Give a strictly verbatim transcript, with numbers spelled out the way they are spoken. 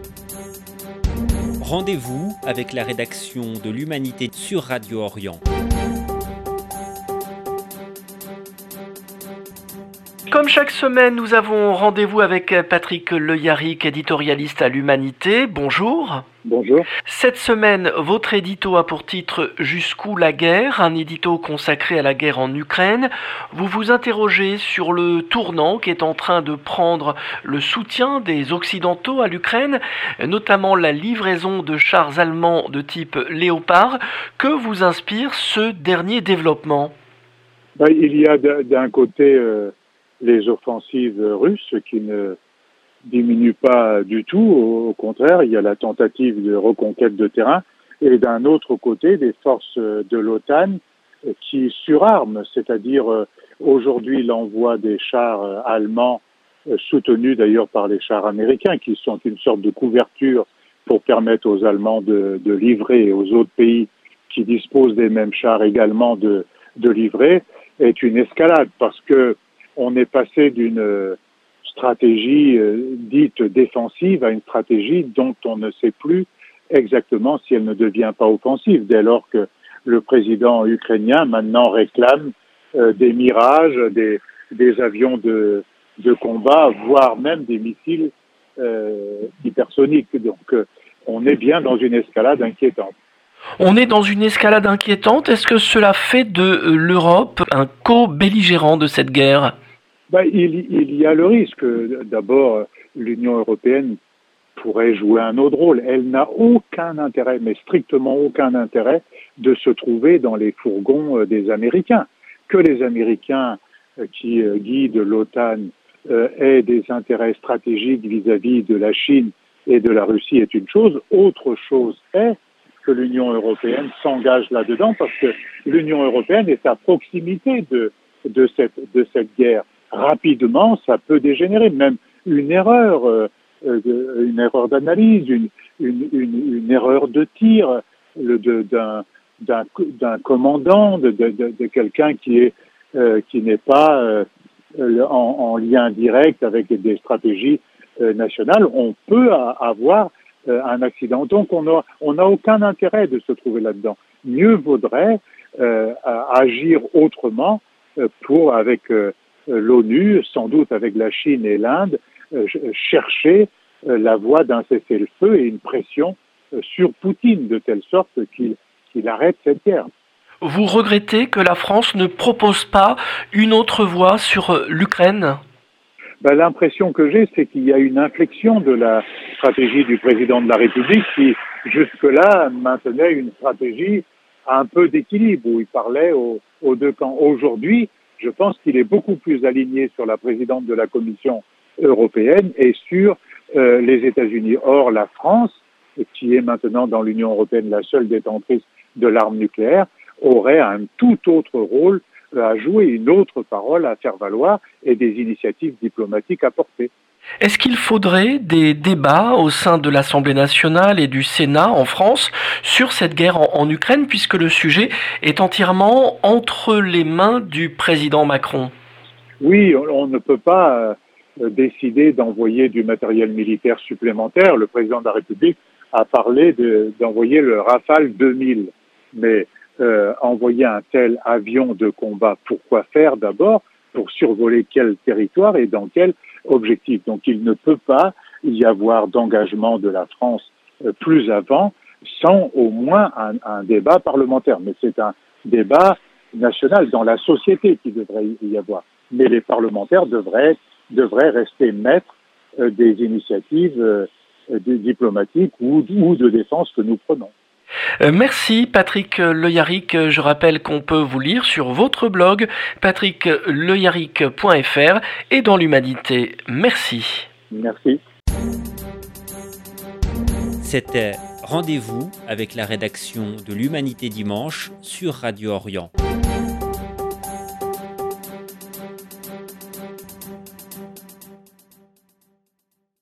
Rendez-vous avec la rédaction de l'Humanité sur Radio Orient. Comme chaque semaine, nous avons rendez-vous avec Patrick Le Yarrick, éditorialiste à l'Humanité. Bonjour. Bonjour. Cette semaine, votre édito a pour titre « Jusqu'où la guerre ?», un édito consacré à la guerre en Ukraine. Vous vous interrogez sur le tournant qui est en train de prendre le soutien des Occidentaux à l'Ukraine, notamment la livraison de chars allemands de type Léopard. Que vous inspire ce dernier développement ? Ben, il y a d'un côté euh, les offensives russes qui ne diminuent pas du tout. Au, au contraire, il y a la tentative de reconquête de terrain. Et d'un autre côté, des forces de l'OTAN qui surarment, c'est-à-dire euh, aujourd'hui l'envoi des chars euh, allemands, euh, soutenus d'ailleurs par les chars américains, qui sont une sorte de couverture pour permettre aux Allemands de, de livrer et aux autres pays qui disposent des mêmes chars également de, de livrer, est une escalade parce que on est passé d'une stratégie euh, dite défensive à une stratégie dont on ne sait plus exactement si elle ne devient pas offensive, dès lors que le président ukrainien maintenant réclame euh, des Mirages, des, des avions de, de combat, voire même des missiles euh, hypersoniques. Donc euh, on est bien dans une escalade inquiétante. On est dans une escalade inquiétante. Est-ce que cela fait de l'Europe un co-belligérant de cette guerre ? Ben, il, il y a le risque. D'abord, l'Union européenne pourrait jouer un autre rôle. Elle n'a aucun intérêt, mais strictement aucun intérêt, de se trouver dans les fourgons des Américains. Que les Américains qui guident l'OTAN aient des intérêts stratégiques vis-à-vis de la Chine et de la Russie est une chose. Autre chose est que l'Union européenne s'engage là-dedans parce que l'Union européenne est à proximité de, de, cette, de cette guerre. Rapidement, ça peut dégénérer, même une erreur, euh, une erreur d'analyse, une, une, une, une erreur de tir le, de, d'un, d'un, d'un commandant, de, de, de, de quelqu'un qui est euh, qui n'est pas euh, en, en lien direct avec des stratégies euh, nationales. On peut a, avoir euh, un accident. Donc, on n'a on a aucun intérêt de se trouver là-dedans. Mieux vaudrait euh, agir autrement euh, pour avec euh, l'ONU, sans doute avec la Chine et l'Inde, euh, chercher euh, la voie d'un cessez-le-feu et une pression euh, sur Poutine, de telle sorte qu'il, qu'il arrête cette guerre. Vous regrettez que la France ne propose pas une autre voie sur l'Ukraine ? Ben, l'impression que j'ai, c'est qu'il y a une inflexion de la stratégie du président de la République qui, jusque-là, maintenait une stratégie un peu d'équilibre, où il parlait aux, aux deux camps. Aujourd'hui, je pense qu'il est beaucoup plus aligné sur la présidente de la Commission européenne et sur euh, les États-Unis. Or, la France, qui est maintenant dans l'Union européenne la seule détentrice de l'arme nucléaire, aurait un tout autre rôle à jouer, une autre parole à faire valoir et des initiatives diplomatiques à porter. Est-ce qu'il faudrait des débats au sein de l'Assemblée nationale et du Sénat en France sur cette guerre en, en Ukraine, puisque le sujet est entièrement entre les mains du président Macron ? Oui, on, on ne peut pas euh, décider d'envoyer du matériel militaire supplémentaire. Le président de la République a parlé de, d'envoyer le Rafale deux mille. Mais euh, envoyer un tel avion de combat, pourquoi faire d'abord ? Pour survoler quel territoire et dans quel objectif. Donc il ne peut pas y avoir d'engagement de la France euh, plus avant sans au moins un, un débat parlementaire. Mais c'est un débat national dans la société qui devrait y avoir. Mais les parlementaires devraient, devraient rester maîtres euh, des initiatives euh, diplomatiques ou, ou de défense que nous prenons. Euh, merci Patrick Le Yarrick. Je rappelle qu'on peut vous lire sur votre blog patrick le yarrick point f r et dans l'Humanité. Merci. Merci. C'était Rendez-vous avec la rédaction de l'Humanité dimanche sur Radio Orient.